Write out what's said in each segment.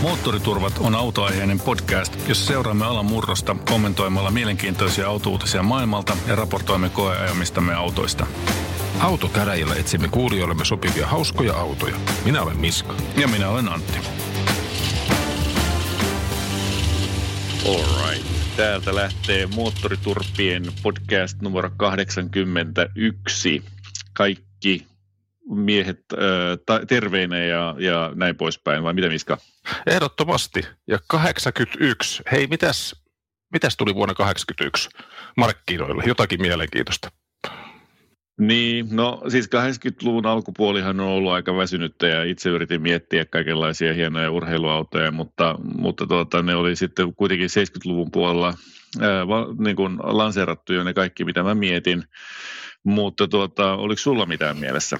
Moottoriturvat on autoaiheinen podcast, jossa seuraamme alan murrosta kommentoimalla mielenkiintoisia autouutisia maailmalta ja raportoimme koeajamistamme autoista. Autokäräjillä etsimme kuulijoillemme sopivia hauskoja autoja. Minä olen Miska. Ja minä olen Antti. Alright. Täältä lähtee Moottoriturppien podcast numero 81. Kaikki miehet terveinä ja näin poispäin, vai mitä Miska? Ehdottomasti. Ja 81. Hei, mitäs tuli vuonna 81 markkinoille? Jotakin mielenkiintoista. Niin, no siis 80-luvun alkupuolihan on ollut aika väsynyttä ja itse yritin miettiä kaikenlaisia hienoja urheiluautoja, mutta ne oli sitten kuitenkin 70-luvun puolella niin kuin lanseerattuja ne kaikki, mitä mä mietin. Mutta oliko sulla mitään mielessä?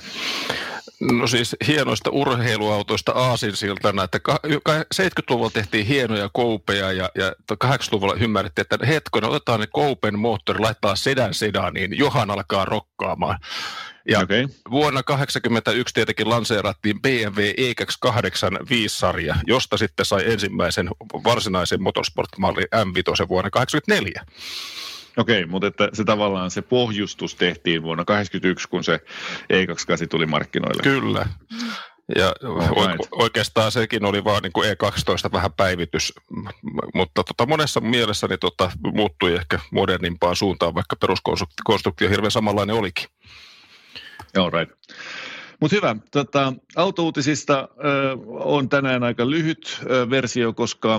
No siis hienoista urheiluautoista aasinsiltana, että 70-luvulla tehtiin hienoja koupeja ja 80-luvulla ymmärrettiin, että hetkonen, otetaan ne koupen moottori, laittaa sedaniin, niin johan alkaa rokkaamaan. Ja vuonna 1981 tietenkin lanseerattiin BMW E28 5-sarja, josta sitten sai ensimmäisen varsinaisen motorsport-mallin M5 vuonna 1984. Okei, mutta että se tavallaan se pohjustus tehtiin vuonna 1981, kun se E28 tuli markkinoille. Kyllä. Ja oikeastaan sekin oli vaan niin kuin E12 vähän päivitys, mutta monessa mielessäni muuttui ehkä modernimpaan suuntaan, vaikka peruskonstruktio hirveän samanlainen olikin. All right. Mutta hyvä. Autouutisista on tänään aika lyhyt versio, koska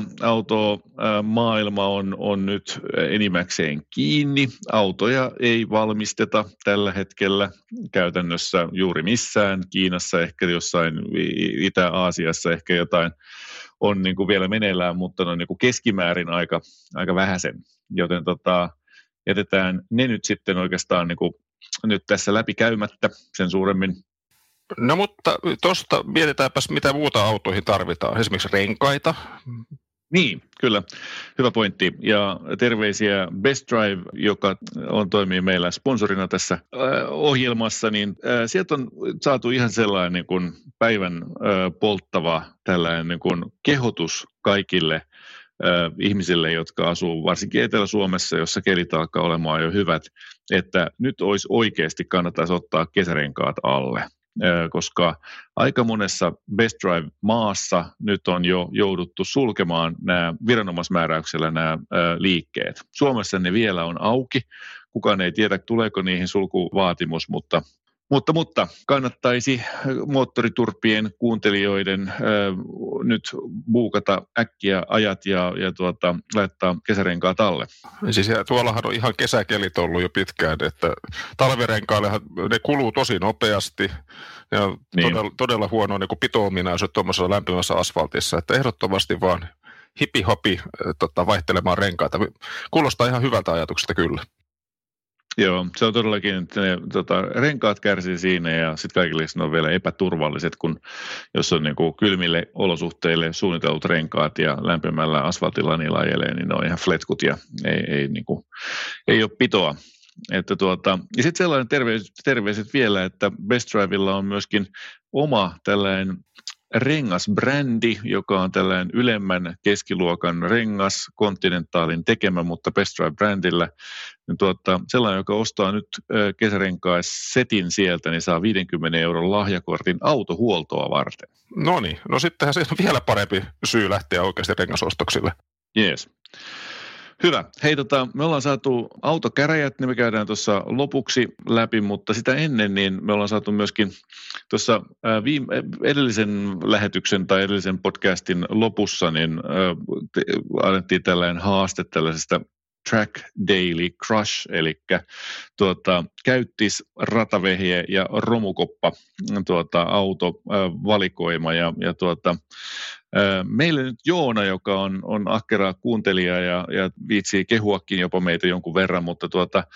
automaailma on nyt enimmäkseen kiinni. Autoja ei valmisteta tällä hetkellä käytännössä juuri missään. Kiinassa ehkä jossain, Itä-Aasiassa ehkä jotain on niin kuin vielä meneillään, mutta on niin kuin keskimäärin aika vähäisen. Joten jätetään ne nyt sitten oikeastaan niin kuin nyt tässä läpi käymättä sen suuremmin. No mutta tuosta mietitäänpäs, mitä muuta autoihin tarvitaan. Esimerkiksi renkaita. Niin, kyllä. Hyvä pointti. Ja terveisiä Best Drive, joka toimii meillä sponsorina tässä ohjelmassa, niin sieltä on saatu ihan sellainen niin kuin päivän polttava tällainen niin kuin kehotus kaikille ihmisille, jotka asuu varsinkin Etelä-Suomessa, jossa kelit alkaa olemaan jo hyvät, että nyt olisi oikeasti kannattaisi ottaa kesärenkaat alle. Koska aika monessa Best Drive-maassa nyt on jo jouduttu sulkemaan nämä viranomaismääräyksellä nämä liikkeet. Suomessa ne vielä on auki. Kukaan ei tiedä, tuleeko niihin sulkuvaatimus, mutta kannattaisi moottoriturppien kuuntelijoiden nyt buukata äkkiä ajat ja laittaa kesärenkaat alle. Siis tuollahan on ihan kesäkelit ollut jo pitkään, että talvirenkaillehan ne kuluu tosi nopeasti ja niin. Todella huono niin pito-ominaisuus tuommoisella lämpimässä asfaltissa, että ehdottomasti vaan hipi-hopi vaihtelemaan renkaita. Kuulostaa ihan hyvältä ajatukselta kyllä. Joo, se on todellakin, että ne renkaat kärsii siinä ja sitten kaikille ne on vielä epäturvalliset, kun jos on niin kuin kylmille olosuhteille suunnitellut renkaat ja lämpimällä asfaltilla niillä ajelee, niin ne on ihan fletkut ja ei ole pitoa. Että ja sitten sellainen terveiset vielä, että Best Drivella on myöskin oma tällainen rengasbrändi, joka on tällainen ylemmän keskiluokan rengas, Continentalin tekemä, mutta Best Drive-brändillä. Sellainen, joka ostaa nyt kesärenkaissetin sieltä, niin saa 50 € lahjakortin autohuoltoa varten. No niin, no sittenhän se on vielä parempi syy lähteä oikeasti rengasostoksille. Jees. Hyvä. Hei, me ollaan saatu autokäräjät, niin me käydään tuossa lopuksi läpi, mutta sitä ennen niin me ollaan saatu myöskin tuossa edellisen lähetyksen tai edellisen podcastin lopussa, niin annettiin tällainen haaste tällaisesta Track Daily Crush, eli käyttis, ratavehje ja romukoppa autovalikoima ja meille nyt Joona, joka on ahkera kuuntelija ja viitsii kehuakin jopa meitä jonkun verran, mutta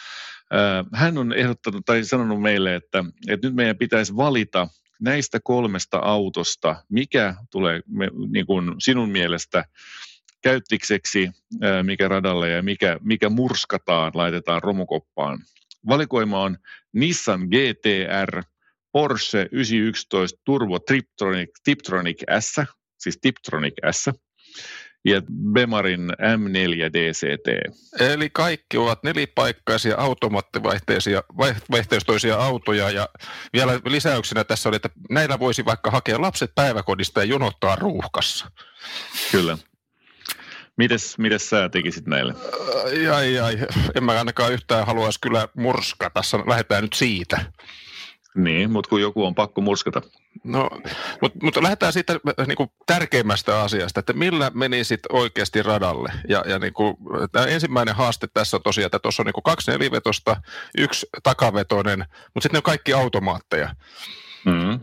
hän on ehdottanut tai sanonut meille, että nyt meidän pitäisi valita näistä 3 autosta, mikä tulee niin kuin sinun mielestä käyttikseksi, mikä radalle ja mikä murskataan, laitetaan romukoppaan. Valikoima on Nissan GT-R, Porsche 911 Turbo Tiptronic S, siis Tiptronic S, ja Bemarin M4 DCT. Eli kaikki ovat nelipaikkaisia automaattivaihteistoisia autoja, ja vielä lisäyksenä tässä oli, että näillä voisi vaikka hakea lapset päiväkodista ja jonottaa ruuhkassa. Kyllä. Mites sä tekisit näille? En mä ainakaan yhtään haluaisi kyllä murskata, lähdetään nyt siitä. Niin, mutta kun joku on pakko murskata. No, mutta lähdetään siitä niin kuin tärkeimmästä asiasta, että millä menisit oikeasti radalle. Ja niin kuin, tämä ensimmäinen haaste tässä on tosiaan, että tuossa on niin kuin 2 nelivetosta, 1 takavetoinen, mutta sitten ne on kaikki automaatteja. Mm-hmm.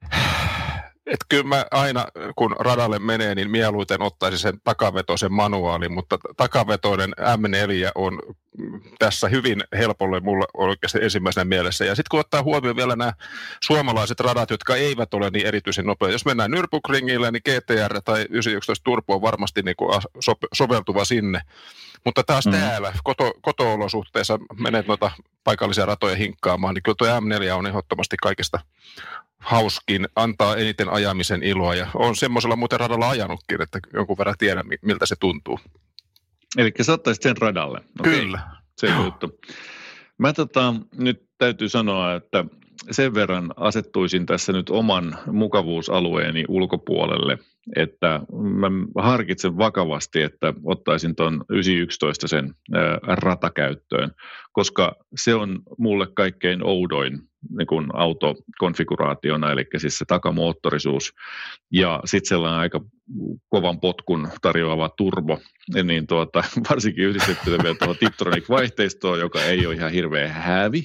Että kyllä mä aina, kun radalle menee, niin mieluiten ottaisin sen takavetoisen manuaalin, mutta takavetoinen M4 on tässä hyvin helpolle mulla oikeasti ensimmäisenä mielessä. Ja sitten kun ottaa huomioon vielä nämä suomalaiset radat, jotka eivät ole niin erityisen nopeita. Jos mennään Nürburgringille, niin GTR tai 911 Turbo on varmasti niin kuin soveltuva sinne. Mutta taas täällä koto-olosuhteissa menet noita paikallisia ratoja hinkkaamaan, niin kyllä tuo M4 on ehdottomasti kaikista hauskin, antaa eniten ajamisen iloa ja on semmoisella muuten radalla ajanutkin, että jonkun verran tiedän, miltä se tuntuu. Eli sä ottaisit sen radalle? Okay. Kyllä. Se juttu. Mä nyt täytyy sanoa, että sen verran asettuisin tässä nyt oman mukavuusalueeni ulkopuolelle, että mä harkitsen vakavasti, että ottaisin ton 911 sen ratakäyttöön, koska se on mulle kaikkein oudoin niin kuin autokonfiguraationa, eli siis se takamoottorisuus ja sitten sellainen aika kovan potkun tarjoava turbo, niin varsinkin yhdistettynä vielä tuohon Tiptronic-vaihteistoon, joka ei ole ihan hirveän häävi,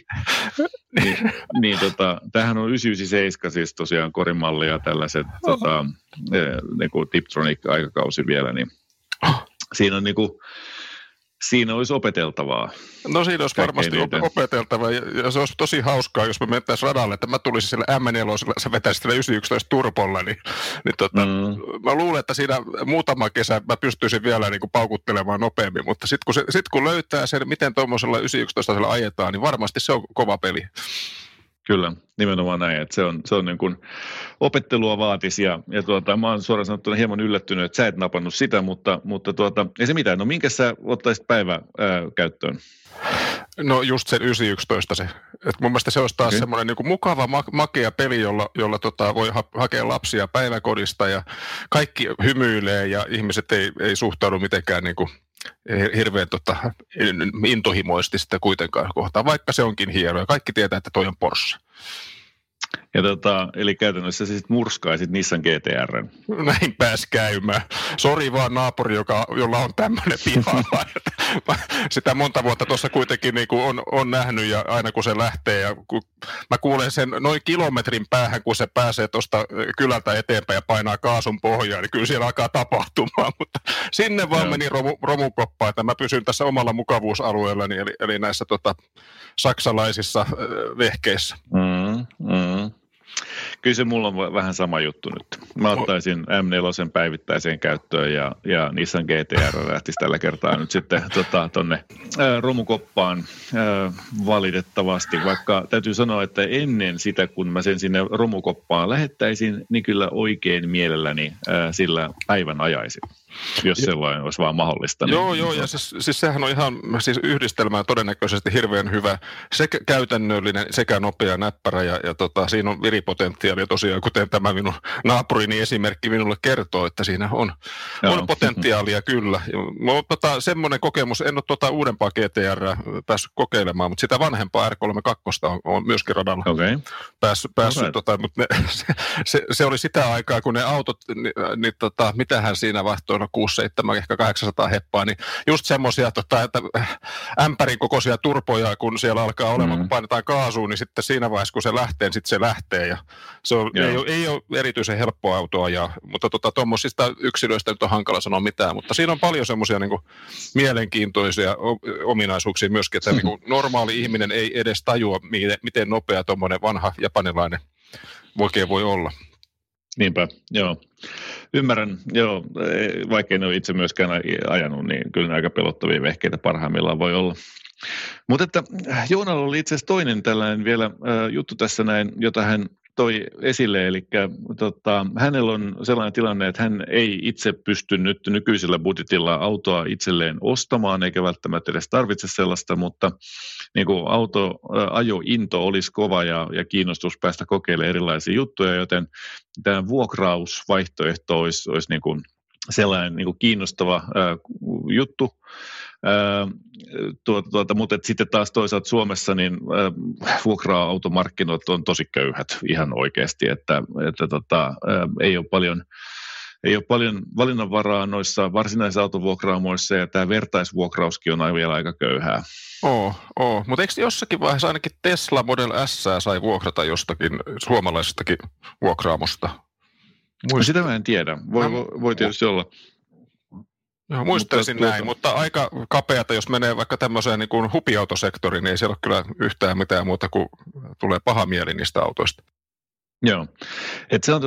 niin tämähän on 997 siis tosiaan korimalli ja tällaiset niin kuin Tiptronic-aikakausi vielä, niin siinä on niin kuin siinä olisi opeteltavaa. No siinä olisi varmasti opeteltavaa ja se olisi tosi hauskaa, jos me mentäisiin radalle, että mä tulisin sille M4, sä vetäisit sille 911 turbolla, niin mä luulen, että siinä muutama kesä mä pystyisin vielä niin kuin paukuttelemaan nopeammin, mutta sitten kun löytää sen, miten tuommoisella 911 ajetaan, niin varmasti se on kova peli. Kyllä, nimenomaan näin, että se on niin kuin opettelua vaatisi ja mä oon suoraan sanottuna hieman yllättynyt, että sä et napannut sitä, mutta ei se mitään. No minkä sä ottaisit päiväkäyttöön? No just sen 911 se. Et mun mielestä se olisi taas semmoinen niin kuin mukava, makea peli, jolla voi hakea lapsia päiväkodista ja kaikki hymyilee ja ihmiset ei suhtaudu mitenkään niin kuin hirveän intohimoisesti sitä kuitenkaan kohtaan, vaikka se onkin hieno ja kaikki tietää, että toi on Porsche. Ja eli käytännössä siis murskaisit Nissan GTR:n. Näin pääsi käymään. Sori vaan naapuri, jolla on tämmöinen pihalla. Sitä monta vuotta tuossa kuitenkin niin kuin on nähnyt ja aina kun se lähtee ja kun mä kuulen sen noin kilometrin päähän, kun se pääsee tuosta kylältä eteenpäin ja painaa kaasun pohjaan, niin kyllä siellä alkaa tapahtumaan, mutta sinne vaan meni romukoppaan, että mä pysyn tässä omalla mukavuusalueellani, eli näissä saksalaisissa vehkeissä. Kyllä se mulla on vähän sama juttu nyt. Mä ottaisin M4 päivittäiseen käyttöön ja Nissan GTR lähtisi tällä kertaa nyt sitten tonne romukoppaan valitettavasti. Vaikka täytyy sanoa, että ennen sitä, kun mä sen sinne romukoppaan lähettäisin, niin kyllä oikein mielelläni sillä päivän ajaisin. Jos sellainen olisi vaan mahdollista. Joo, ja siis sehän on ihan siis yhdistelmään todennäköisesti hirveän hyvä, sekä käytännöllinen sekä nopea näppärä ja siinä on viripotentiaalia tosiaan, kuten tämä minun naapurini esimerkki minulle kertoo, että siinä on potentiaalia kyllä. Mutta semmoinen kokemus, en ole uudempaa GTR päässyt kokeilemaan, mutta sitä vanhempaa R32 on myöskin radalla päässyt mutta se oli sitä aikaa, kun ne autot, mitähän siinä vaihtoi, 6, 7, ehkä 800 heppaa, niin just semmoisia, että ämpärin kokoisia turpoja, kun siellä alkaa olemaan, kun painetaan kaasuun, niin sitten siinä vaiheessa, kun se lähtee, niin sitten se lähtee. Ja se ei ole erityisen helppo auto ajaa, mutta tuommoisista yksilöistä nyt on hankala sanoa mitään, mutta siinä on paljon semmoisia niin kuin mielenkiintoisia ominaisuuksia myöskin, että niin kuin normaali ihminen ei edes tajua, miten nopea tuommoinen vanha japanilainen oikein voi olla. Niinpä, joo. Ymmärrän, joo, vaikka en ole itse myöskään ajanut, niin kyllä aika pelottavia vehkeitä parhaimmillaan voi olla. Mutta että Joonalla oli itse asiassa toinen tällainen vielä juttu tässä näin, jota hän toi esille, eli hänellä on sellainen tilanne, että hän ei itse pysty nyt nykyisellä budjetilla autoa itselleen ostamaan, eikä välttämättä edes tarvitse sellaista, mutta niin kuin ajointo olisi kova ja kiinnostus päästä kokeilemaan erilaisia juttuja, joten tämä vuokrausvaihtoehto olisi niin kuin sellainen niin kuin kiinnostava juttu. Mutta sitten taas toisaalta Suomessa niin vuokra-automarkkinat on tosi köyhät ihan oikeasti, että ei ole paljon valinnanvaraa noissa varsinaisissa autovuokraamoissa ja tämä vertaisvuokrauskin on vielä aika köyhää. Mutta eikö jossakin vaiheessa ainakin Tesla Model S sai vuokrata jostakin suomalaisestakin vuokraamosta? Sitä mä en tiedä. Voi tietysti olla. Joo, muistelisin näin, mutta aika kapeata, jos menee vaikka tämmöiseen niin kuin hupiautosektoriin, niin ei siellä ole kyllä yhtään mitään muuta kuin tulee paha mieli niistä autoista. Joo, että se on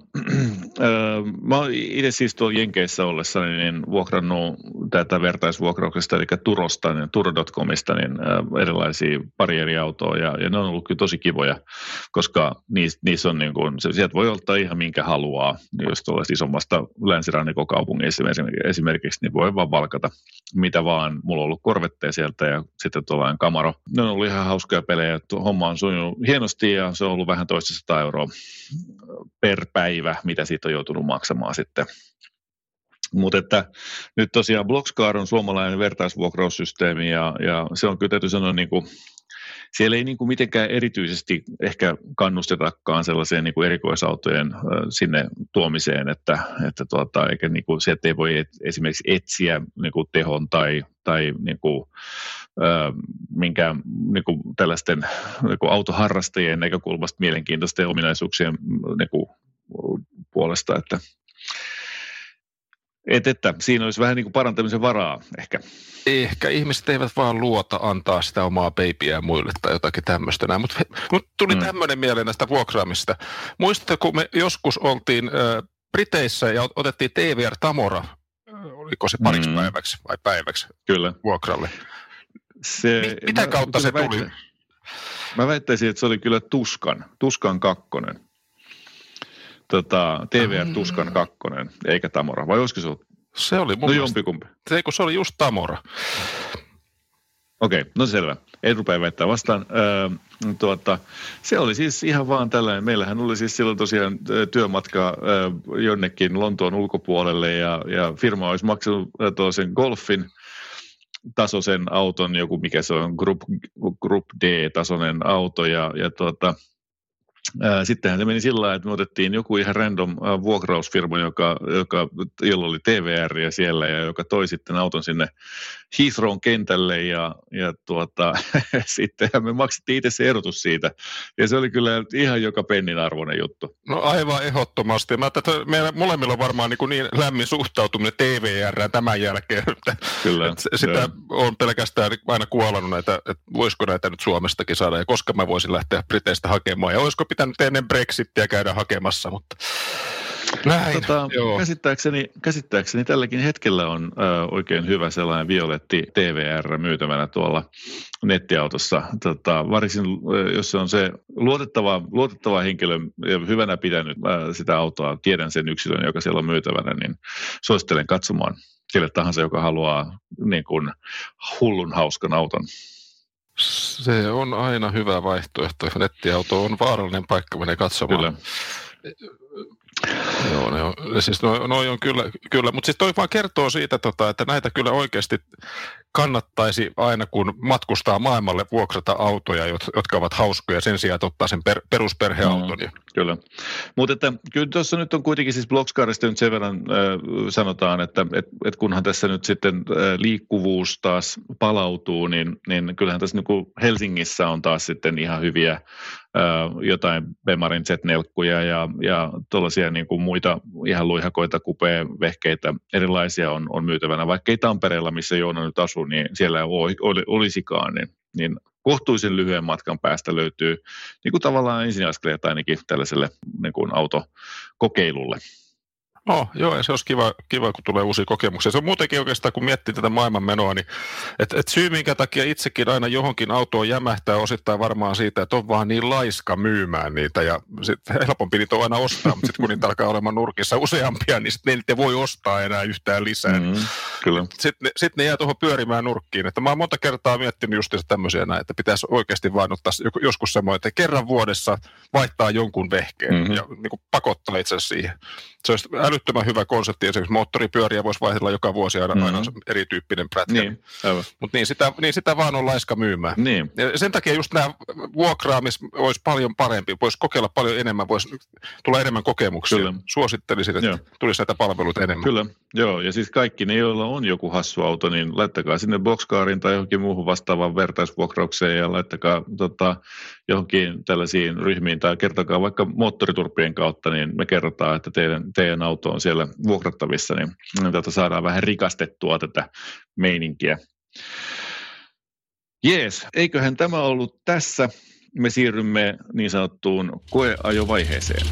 mä oon itse siis tuolla Jenkeissä ollessa niin vuokrannut tätä vertaisvuokrauksesta, eli Turosta, niin Turo.comista, niin erilaisia pari eri autoa, ja ne on ollut kyllä tosi kivoja, koska niissä on niin kuin, sieltä voi ottaa ihan minkä haluaa, jos tuollaista isommasta länsirannikkokaupungissa esimerkiksi, niin voi vaan valkata mitä vaan. Mulla on ollut Corvetteja sieltä ja sitten tuollainen Camaro. Ne on ollut ihan hauskoja pelejä, homma on sujunut hienosti ja se on ollut vähän toista 100 € per päivä, mitä siitä on joutunut maksamaan sitten. Mutta että nyt tosiaan Blockscar on suomalainen vertaisvuokraussysteemi ja se on kyllä täytyy sanoa, niin kuin, siellä ei niin kuin mitenkään erityisesti ehkä kannustetakaan sellaiseen niin kuin erikoisautojen sinne tuomiseen, että eikä niin kuin, sieltä ei voi esimerkiksi etsiä niin kuin tehon tai niin kuin, minkään niin kuin tällaisten niin kuin autoharrastajien näkökulmasta mielenkiintoisten ominaisuuksien niin kuin puolesta, että siinä olisi vähän niin kuin parantamisen varaa ehkä. Ehkä ihmiset eivät vaan luota antaa sitä omaa babyä muille tai jotakin tämmöistä. Mutta tuli tämmöinen mieleen näistä vuokraamista. Muistatko, kun me joskus oltiin Briteissä ja otettiin TVR Tamora, oliko se pariksi päiväksi vai päiväksi? Kyllä. Vuokralle? Mitä kautta se tuli? Mä väittäisin, että se oli kyllä Tuskan 2. TVR Tuskan 2, eikä Tamora. Vai olisiko se ollut? Se oli mun jompikumpi. Se oli just Tamora. Okei, no selvä. Ei rupea väittää vastaan. Se oli siis ihan vaan tällainen. Meillähän oli siis silloin tosiaan työmatka jonnekin Lontoon ulkopuolelle ja firma olisi maksanut tuollaisen Golfin tasoisen auton, joku mikä se on, Group D-tasoinen auto ja sittenhän se meni sillä lailla, että me otettiin joku ihan random vuokrausfirma, jolla oli TVR siellä ja joka toi sitten auton sinne Heathrown kentälle ja sittenhän me maksettiin itse se erotus siitä. Ja se oli kyllä ihan joka pennin arvoinen juttu. No aivan ehdottomasti. Mä ajattelin, että meillä molemmilla on varmaan niin lämmin suhtautuminen TVR tämän jälkeen. Kyllä. Sitä on pelkästään aina kuolannut näitä, että voisiko näitä nyt Suomestakin saada ja koska mä voisin lähteä Briteistä hakemaan ja olisiko pitänyt ennen Brexittiä käydä hakemassa, mutta näin. Käsittääkseni tälläkin hetkellä on oikein hyvä sellainen violetti TVR myytävänä tuolla nettiautossa. Varsin, jos se on se luotettava henkilö ja hyvänä pitänyt sitä autoa, tiedän sen yksilön, joka siellä on myytävänä, niin suosittelen katsomaan sille tahansa, joka haluaa niin kuin hullun hauskan auton. Se on aina hyvä vaihtoehto. Nettiauto on vaarallinen paikka mennä katsomaan. Kyllä. Joo, noi on kyllä. Mutta siis toi vaan kertoo siitä, että näitä kyllä oikeasti kannattaisi aina, kun matkustaa maailmalle, vuokrata autoja, jotka ovat hauskoja sen sijaan, että ottaa sen perusperheauton. Kyllä. Mutta kyllä tuossa nyt on kuitenkin siis Blockscarista nyt sen verran sanotaan, että kunhan tässä nyt sitten liikkuvuus taas palautuu, niin kyllähän tässä niin Helsingissä on taas sitten ihan hyviä jotain Bemarin Z4-kuja ja tuollaisia niin kuin muita ihan luihakoita, kupea-vehkeitä erilaisia on myytävänä. Vaikka ei Tampereella, missä Joona nyt asuu, niin siellä ei olisikaan, niin kohtuullisen lyhyen matkan päästä löytyy niin kuin tavallaan ensiaskeleet ainakin tällaiselle niin kuin autokokeilulle. Joo, ja se olisi kiva, kun tulee uusia kokemuksia. Se on muutenkin oikeastaan, kun miettii tätä maailmanmenoa, niin et syy, minkä takia itsekin aina johonkin autoon jämähtää osittain varmaan siitä, että on vaan niin laiska myymään niitä, ja sitten helpompi niitä on aina ostaa, mutta sitten kun niitä alkaa olemaan nurkissa useampia, niin sitten ne voi ostaa enää yhtään lisää. Kyllä. Sitten ne jää tuohon pyörimään nurkkiin. Että mä oon monta kertaa miettinyt just tämmöisiä näin, että pitäisi oikeasti vain ottaa joskus semmoinen, että kerran vuodessa vaihtaa jonkun vehkeen ja niin kuin pakottaa itse asiassa siihen. Se olisi älyttömän hyvä konsepti. Esimerkiksi moottoripyöriä voisi vaihdella joka vuosi aina erityyppinen pätkä. Mutta niin sitä vaan on laiska myymään. Niin. Ja sen takia just nämä vuokraamis olisi paljon parempi. Voisi kokeilla paljon enemmän, voisi tulla enemmän kokemuksia. Kyllä. Suosittelisin, että tulisi näitä palveluita enemmän. Kyllä, joo. Ja siis kaikki ne, joilla on joku hassu auto, niin laittakaa sinne Boxcarin tai johonkin muuhun vastaavaan vertaisvuokraukseen ja laittakaa johonkin tällaisiin ryhmiin tai kertokaa vaikka moottoriturppien kautta, niin me kerrotaan, että teidän auto on siellä vuokrattavissa, niin saadaan vähän rikastettua tätä meininkiä. Jees, eiköhän tämä ollut tässä. Me siirrymme niin sanottuun koeajovaiheeseen.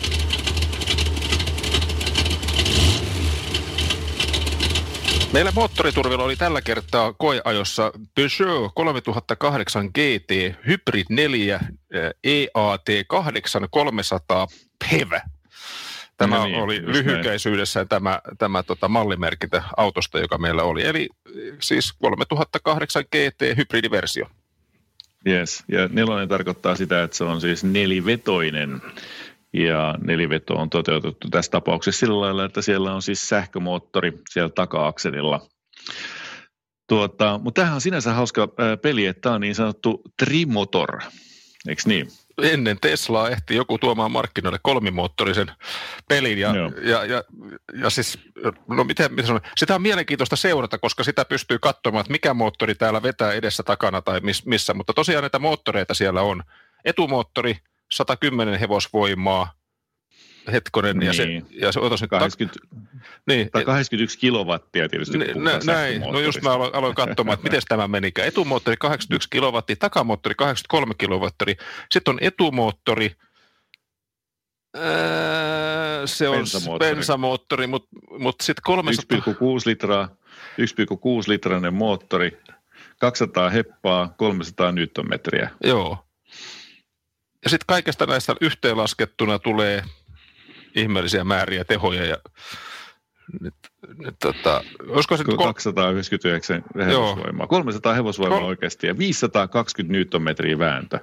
Meillä moottoriturvilla oli tällä kertaa koeajossa Peugeot 3008 GT Hybrid 4 EAT 8300 PHEV. Tämä oli lyhykäisyydessään tämä mallimerkintä autosta, joka meillä oli. Eli siis 3008 GT hybridiversio. Yes, ja 4 tarkoittaa sitä, että se on siis nelivetoinen. Ja neliveto on toteutettu tässä tapauksessa sillä lailla, että siellä on siis sähkömoottori siellä taka-akselilla. Mutta tämähän on sinänsä hauska peli, että tämä on niin sanottu trimotor, eikö niin? Ennen Teslaa ehti joku tuomaan markkinoille kolmimoottorisen pelin ja siis, no miten sanon, sitä on mielenkiintoista seurata, koska sitä pystyy katsomaan, että mikä moottori täällä vetää edessä takana tai missä, mutta tosiaan näitä moottoreita siellä on. Etumoottori, 110 hevosvoimaa, hetkonen, niin. ja se otas nyt 81 kilowattia tietysti. Näin, no just mä aloin katsomaan, että miten tämä menikään. Etumoottori 81 kilowattia, takamoottori 83 kilowattia, sitten on etumoottori, se on bensamoottori, mutta sitten 300... 1,6 litrainen moottori, 200 heppaa, 300 newtonmetriä. Joo. Ja sitten kaikesta näistä yhteenlaskettuna tulee ihmeellisiä määriä tehoja ja olisiko se 299 hevosvoimaa, 300 hevosvoimaa oikeasti ja 520 newtonmetriä vääntö.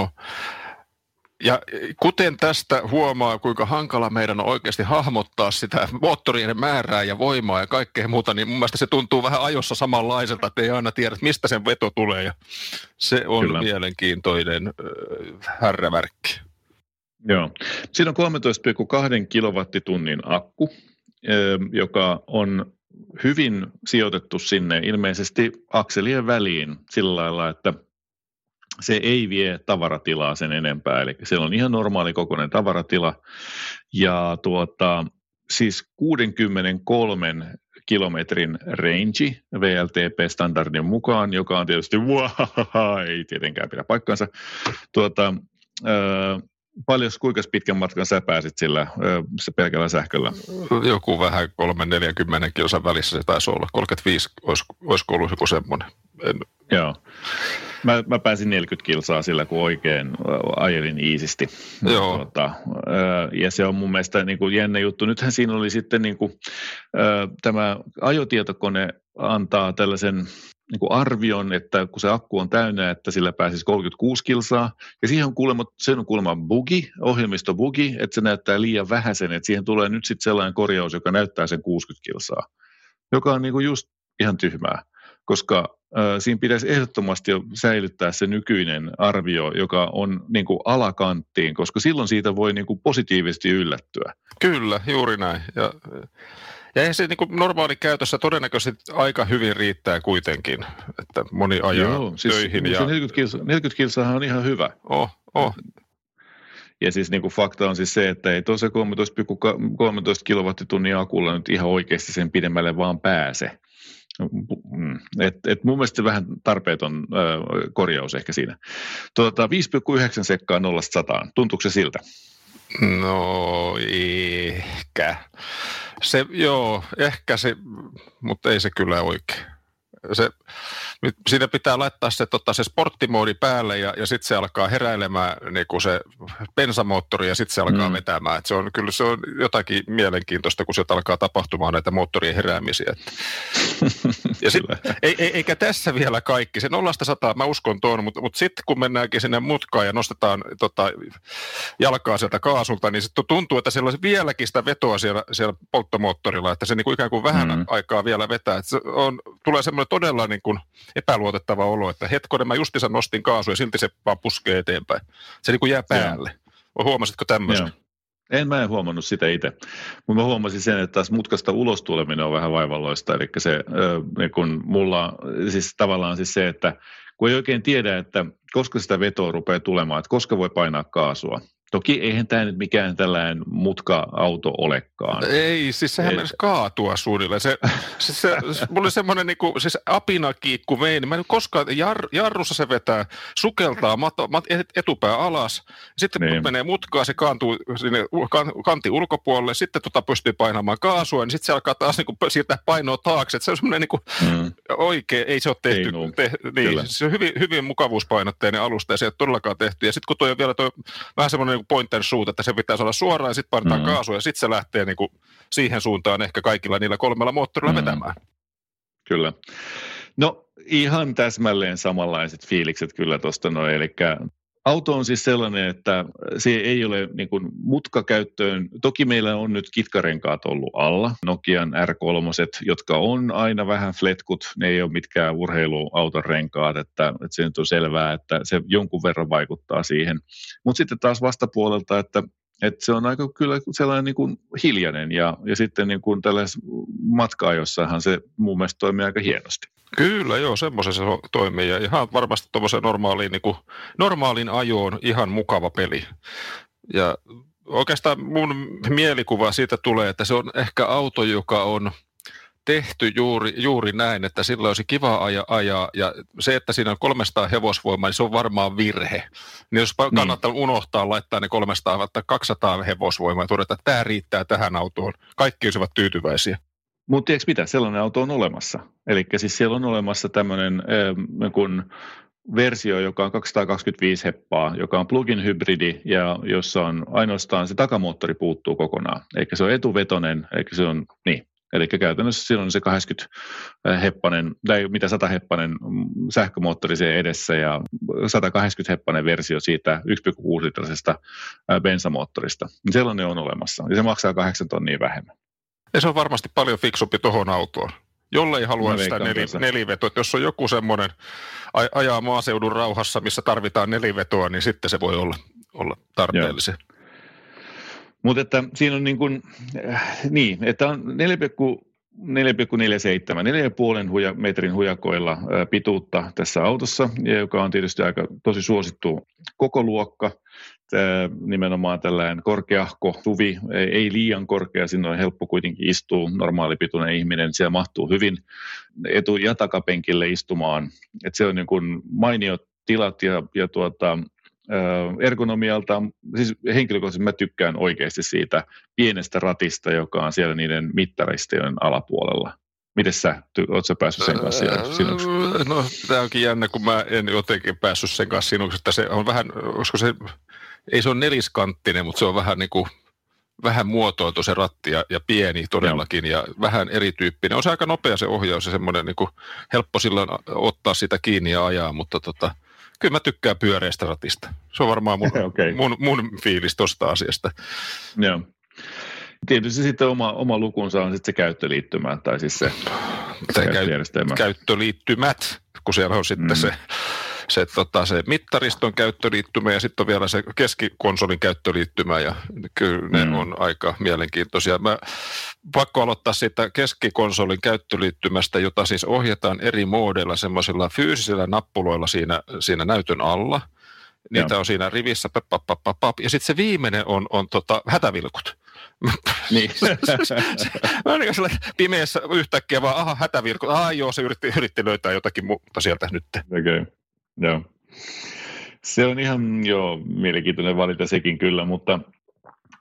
Ja kuten tästä huomaa, kuinka hankala meidän on oikeasti hahmottaa sitä moottorien määrää ja voimaa ja kaikkea muuta, niin mun mielestä se tuntuu vähän ajossa samanlaiselta, että ei aina tiedä, mistä sen veto tulee. Ja se on Kyllä. mielenkiintoinen härrävärkki. Joo. Siinä on 13,2 kilowattitunnin akku, joka on hyvin sijoitettu sinne ilmeisesti akselien väliin sillä lailla, että se ei vie tavaratilaa sen enempää, eli siellä on ihan normaali kokoinen tavaratila, ja siis 63 kilometrin range VLTP-standardin mukaan, joka on tietysti, ei tietenkään pidä paikkansa, kuinka pitkän matkan sä pääsit sillä se pelkällä sähköllä? Joku vähän 3-40 kilsan välissä se taisi olla. 35 olisiko ollut joku semmoinen. Joo. Mä pääsin 40 kilsaa sillä, kun oikein ajelin iisisti. Joo. Ja se on mun mielestä niin kuin jännä juttu. Nythän siinä oli sitten niin kuin, tämä ajotietokone antaa tällaisen niin kuin arvion, että kun se akku on täynnä, että sillä pääsisi 36 kilsaa. Ja siihen on kuulemma bugi, ohjelmistobugi, että se näyttää liian vähäisen, että siihen tulee nyt sitten sellainen korjaus, joka näyttää sen 60 kilsaa, joka on niin kuin just ihan tyhmää, koska siinä pitäisi ehdottomasti jo säilyttää se nykyinen arvio, joka on niin kuin alakanttiin, koska silloin siitä voi niin kuin positiivisesti yllättyä. Kyllä, juuri näin. Ja eihän se niin kuin normaali käytössä todennäköisesti aika hyvin riittää kuitenkin, että moni ajaa töihin. Siis 40 kilsahan on ihan hyvä. Ja siis niin kuin fakta on siis se, että ei tuossa 13,13 kilowattitunnin akulla nyt ihan oikeasti sen pidemmälle vaan pääse. Mun mielestä se vähän tarpeeton korjaus ehkä siinä. 5,9 sekkaa 0-100. Tuntuuko se siltä? No ehkä. Ehkä se, mutta ei se kyllä oikein. Siinä pitää laittaa se sporttimoodi päälle ja sitten se alkaa heräilemään niin se bensamoottori ja sitten se alkaa vetämään. Et se on jotakin mielenkiintoista, kun sieltä alkaa tapahtumaan näitä moottorien heräämisiä. Ja eikä tässä vielä kaikki. Se 0-100, mä uskon tuon, mutta sitten kun mennäänkin sinne mutkaan ja nostetaan jalkaa sieltä kaasulta, niin sitten tuntuu, että siellä olisi vieläkin sitä vetoa siellä polttomoottorilla, että se niin kuin ikään kuin vähän aikaa vielä vetää. Tulee semmoinen todella niin kuin epäluotettava olo, että hetkonen mä justiinsa nostin kaasua ja silti se vaan puskee eteenpäin. Se niin kuin jää päälle. Huomasitko tämmöistä? Mä en huomannut sitä itse, mutta mä huomasin sen, että taas mutkasta ulos tuleminen on vähän vaivalloista, eli se kun mulla siis tavallaan siis se, että kun ei oikein tiedä, että koska sitä vetoa rupeaa tulemaan, että koska voi painaa kaasua. Toki eihän tämä nyt mikään tällainen mutka-auto olekaan. Ei, siis sehän menisi kaatua suunnilleen. Mulla oli semmoinen niinku, siis apinakiikku veini. Mä en koskaan, jarrussa se vetää, sukeltaa etupää alas. Sitten kun menee mutkaan, se kaantuu sinne kantin ulkopuolelle. Sitten pystyy painamaan kaasua, niin sitten se alkaa taas niinku siirtää painoa taakse. Se on semmoinen niinku oikein, ei se ole tehty. Niin, se on hyvin mukavuuspainotteinen alusta ja se ei ole todellakaan tehty. Ja sitten kun toi on vielä vähän semmoinen point and shoot, että se pitäisi olla suoraan ja sitten painetaan kaasua ja sitten se lähtee niin kuin siihen suuntaan ehkä kaikilla niillä 3 moottorilla vetämään. Kyllä. No ihan täsmälleen samanlaiset fiilikset kyllä tuosta noin, eli auto on siis sellainen, että se ei ole niin kuin mutkakäyttöön. Toki meillä on nyt kitkarenkaat ollut alla, Nokian R3, jotka on aina vähän fletkut, ne ei ole mitkään urheiluauton renkaat, että se nyt on selvää, että se jonkun verran vaikuttaa siihen. Mutta sitten taas vastapuolelta, että se on aika kyllä sellainen niin kuin hiljainen ja sitten niin kuin tällaisessa matka-ajossahan se mun mielestä toimii aika hienosti. Kyllä joo, semmoisessa se toimii ja ihan varmasti tuommoisen normaalin ajoon ihan mukava peli. Ja oikeastaan mun mielikuva siitä tulee, että se on ehkä auto, joka on tehty juuri näin, että sillä olisi kiva ajaa ja se, että siinä on 300 hevosvoimaa, niin se on varmaan virhe. Niin jos kannattaa unohtaa, laittaa ne 300 tai 200 hevosvoimaa ja todeta, että tämä riittää tähän autoon. Kaikki olisivat tyytyväisiä. Mutta tiedätkö mitä, sellainen auto on olemassa. Eli siis siellä on olemassa tämmöinen versio, joka on 225 heppaa, joka on plug-in hybridi ja jossa on ainoastaan se takamoottori puuttuu kokonaan. Eikä se ole etuvetoinen, eikä se on niin. Eli käytännössä silloin se 80-heppanen, tai 100-heppanen sähkömoottori siellä edessä ja 180-heppanen versio siitä 1,6-litrasesta bensamoottorista. Sellainen on olemassa ja se maksaa 8 tonnia vähemmän. Ja se on varmasti paljon fiksumpi tuohon autoon. Jollei halua sitä nelivetoa, että jos on joku semmoinen ajaa maaseudun rauhassa, missä tarvitaan nelivetoa, niin sitten se voi olla tarpeellisia. Mutta että siinä on että on 4,47, 4,5 metrin hujakoilla pituutta tässä autossa, joka on tietysti tosi suosittu koko luokka. Nimenomaan tällainen korkeahko suvi, ei liian korkea, siinä on helppo kuitenkin istua, normaalipituinen ihminen, siellä mahtuu hyvin etu- ja takapenkille istumaan. Et se on niin kuin mainiot tilat ja ergonomialta, siis henkilökohtaisesti mä tykkään oikeasti siitä pienestä ratista, joka on siellä niiden mittaristojen alapuolella. Miten ootko sä päässyt sen kanssa sinuksi? No tämä onkin jännä, kun mä en jotenkin päässyt sen kanssa sinuksi, että se on vähän, koska se, ei se ole neliskanttinen, mutta se on vähän niin kuin vähän muotoiltu se ratti ja pieni todellakin ja vähän erityyppinen. On se aika nopea se ohjaus ja semmoinen niin kuin helppo silloin ottaa sitä kiinni ja ajaa, mutta kyllä mä tykkään pyöreästä ratista. Se on varmaan mun fiilis tuosta asiasta. Joo. Tietysti sitten oma lukunsa on sitten se käyttöliittymä tai siis se järjestelmä. Käyttöliittymät, kun siellä on sitten se mittariston käyttöliittymä ja sitten on vielä se keskikonsolin käyttöliittymä ja kyllä ne on aika mielenkiintoisia. Mä pakko aloittaa siitä keskikonsolin käyttöliittymästä, jota siis ohjataan eri moodeilla semmoisilla fyysisillä nappuloilla siinä näytön alla. Niitä on siinä rivissä ja sitten se viimeinen on hätävilkut. Niin. Mä olin sellainen pimeässä yhtäkkiä vaan, hätävilkut. Joo, se yritti löytää jotakin muuta sieltä nyt. Okei. Joo. Se on ihan mielenkiintoinen valinta sekin kyllä, mutta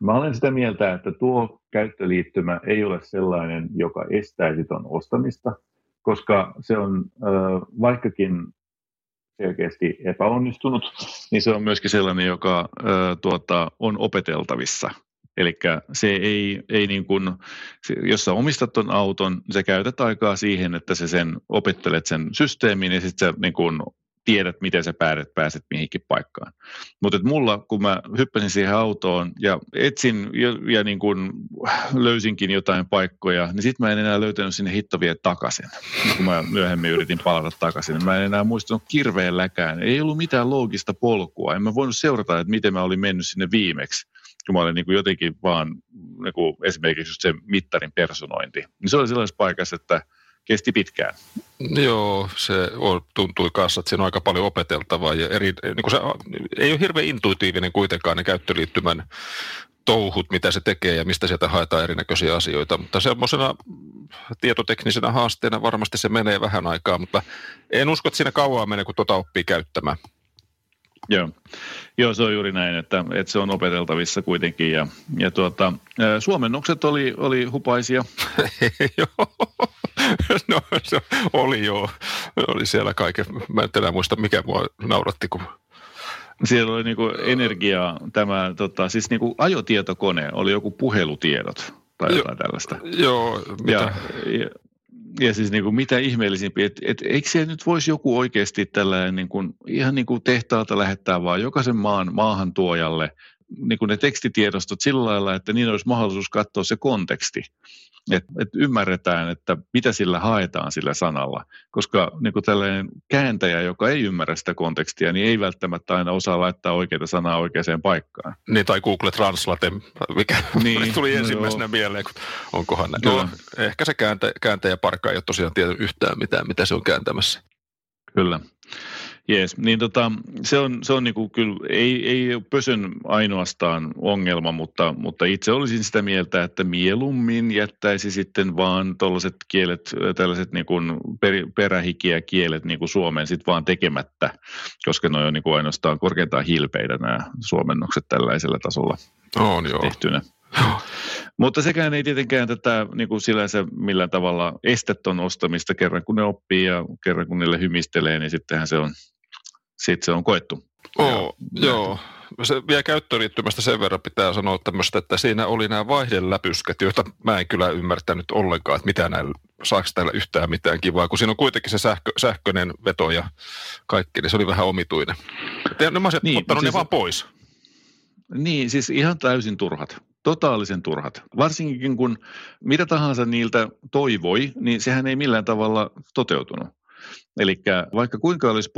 Mä olen sitä mieltä, että tuo käyttöliittymä ei ole sellainen, joka estäisi ton ostamista, koska se on vaikkakin selkeästi epäonnistunut, niin se on myöskin sellainen, joka on opeteltavissa. Eli se ei niin kuin, jos sä omistat ton auton, niin sä käytät aikaa siihen, että sä opettelet sen systeemin ja sitten sä niin kuin tiedät, miten sä pääset mihinkin paikkaan. Mutta mulla, kun mä hyppäsin siihen autoon ja etsin ja niin kun löysinkin jotain paikkoja, niin sitten mä en enää löytänyt sinne hittovia takaisin. Kun mä myöhemmin yritin palata takaisin, mä en enää muistanut kirveelläkään. Ei ollut mitään loogista polkua. En mä voinut seurata, että miten mä olin mennyt sinne viimeksi, kun mä olin niin kuin jotenkin vaan niin kuin esimerkiksi just se mittarin personointi. Niin se oli sellaisessa paikassa, että kesti pitkään. Joo, tuntui kanssa, että siinä on aika paljon opeteltavaa ja niin kuin se ei ole hirveän intuitiivinen kuitenkaan ne käyttöliittymän touhut, mitä se tekee ja mistä sieltä haetaan erinäköisiä asioita, mutta semmoisena tietoteknisenä haasteena varmasti se menee vähän aikaa, mutta en usko, että siinä kauan menee, kun oppii käyttämään. Joo, se on juuri näin, että se on opeteltavissa kuitenkin ja suomennokset oli hupaisia. Joo. No se oli joo. Oli siellä kaiken. Mä en enää muista, mikä mua nauratti. Siellä oli niinku energiaa, siis niinku ajotietokone, oli joku puhelutiedot tai jotain tällaista. Joo, mitä? Ja siis niinku mitä ihmeellisimpiä, että eikö siellä nyt voisi joku oikeasti tällainen niinku, ihan niin kuin tehtaalta lähettää vaan jokaisen maahantuojalle niinku ne tekstitiedostot sillä lailla, että niin olisi mahdollisuus katsoa se konteksti. Että ymmärretään, että mitä sillä haetaan sillä sanalla, koska niin kuin tällainen kääntäjä, joka ei ymmärrä sitä kontekstia, niin ei välttämättä aina osaa laittaa oikeita sanaa oikeaan paikkaan. Niin, tai Google Translate, mikä tuli ensimmäisenä mieleen, kun onkohan no, ehkä se kääntäjäparkka ei ole tosiaan tiedä yhtään mitään, mitä se on kääntämässä. Kyllä. Jees, niin se on niinku kyllä, ei ole pösön ainoastaan ongelma, mutta itse olisin sitä mieltä, että mieluummin jättäisi sitten vaan tuollaiset kielet, tällaiset niinku perähikiä kielet niinku Suomeen sitten vaan tekemättä, koska ne on niinku ainoastaan korkeintaan hilpeitä nämä suomennokset tällaisella tasolla tehtynä. Mutta sekään ei tietenkään tätä niin kuin sillänsä millään tavalla estä ton ostamista kerran kun ne oppii ja kerran kun niille hymistelee, niin sittenhän se on koettu. Joo. Se vielä käyttöliittymästä sen verran pitää sanoa tämmöistä, että siinä oli nämä vaihdeläpyskät, joita mä en kyllä ymmärtänyt ollenkaan, että mitä näillä, saako täällä yhtään mitään kivaa, kun siinä on kuitenkin se sähköinen veto ja kaikki, niin se oli vähän omituinen. Mä olisin ottanut ne vaan pois. Niin, siis ihan täysin turhat. Totaalisen turhat. Varsinkin kun mitä tahansa niiltä toivoi, niin sehän ei millään tavalla toteutunut. Eli vaikka kuinka oli